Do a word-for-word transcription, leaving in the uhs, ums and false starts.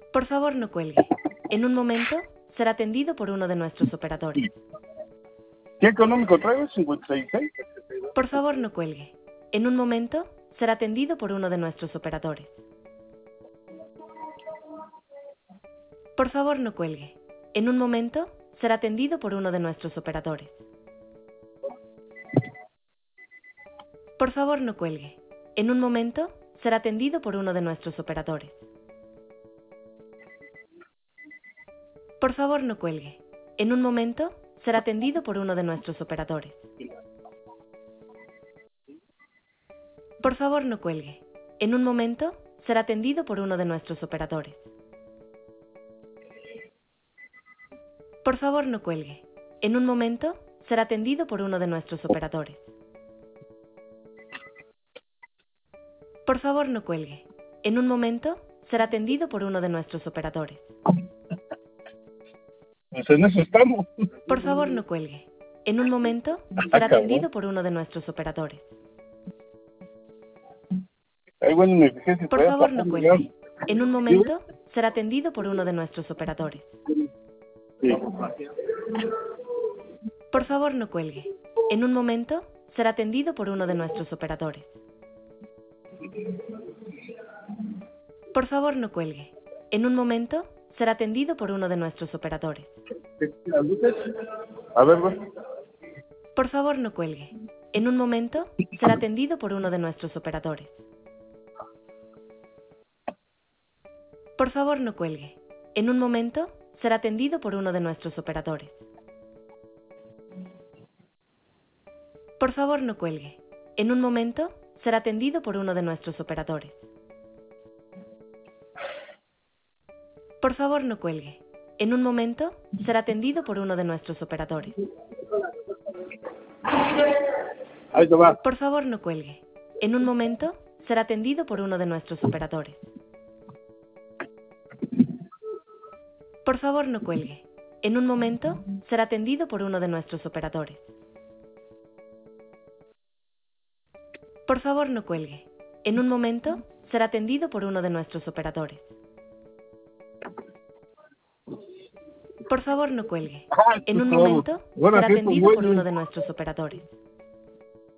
Por favor, no cuelgue. En un momento será atendido por uno de nuestros operadores. ¿Qué económico traigo? cincuenta y seis. Por favor, no cuelgue. En un momento será atendido por uno de nuestros operadores. Por favor, no cuelgue. En un momento será atendido por uno de nuestros operadores. Por favor, no cuelgue. En un momento será atendido por uno de nuestros operadores. Por favor, no cuelgue. En un momento será atendido por uno de nuestros operadores. Por favor, no cuelgue. En un momento será atendido por uno de nuestros operadores. Por favor, no cuelgue. En un momento será atendido por uno de nuestros operadores. Por favor, no cuelgue. En un momento será atendido por uno de nuestros operadores. Pues en eso estamos. Por favor, no cuelgue. En un momento será atendido por uno de nuestros operadores. Ay, bueno, me fijé si Por podía favor, no pasar, cuelgue. ya. En un momento será atendido por uno de nuestros operadores. Sí. Por favor, no cuelgue. En un momento será atendido por uno de nuestros operadores. Por favor, no cuelgue. En un momento será atendido por uno de nuestros operadores. A ver, güey. Por favor, no cuelgue. En un momento será atendido por uno de nuestros operadores. Por favor, no cuelgue. En un momento será atendido por uno de nuestros operadores. Por favor, no cuelgue. En un momento será atendido por uno de nuestros operadores. Por favor, no cuelgue. En un momento será atendido por uno de nuestros operadores. Ahí te va. Por favor, no cuelgue. En un momento será atendido por uno de nuestros operadores. Por favor, no cuelgue. En un momento será atendido por uno de nuestros operadores. Por favor, no cuelgue. En un momento será atendido por uno de nuestros operadores. Por favor, no cuelgue. En un momento Bueno, será aquí estos atendido por güeyes. uno de nuestros operadores.